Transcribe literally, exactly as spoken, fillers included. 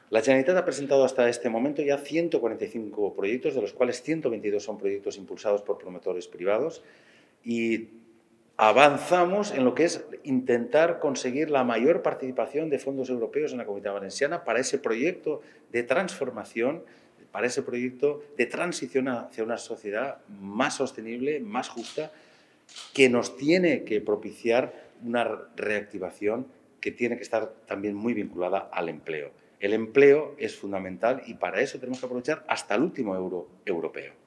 La Generalitat ha presentado hasta este momento ya ciento cuarenta y cinco proyectos, de los cuales ciento veintidós son proyectos impulsados por promotores privados, y avanzamos en lo que es intentar conseguir la mayor participación de fondos europeos en la Comunidad Valenciana para ese proyecto de transformación, para ese proyecto de transición hacia una sociedad más sostenible, más justa, que nos tiene que propiciar una reactivación que tiene que estar también muy vinculada al empleo. El empleo es fundamental y para eso tenemos que aprovechar hasta el último euro europeo.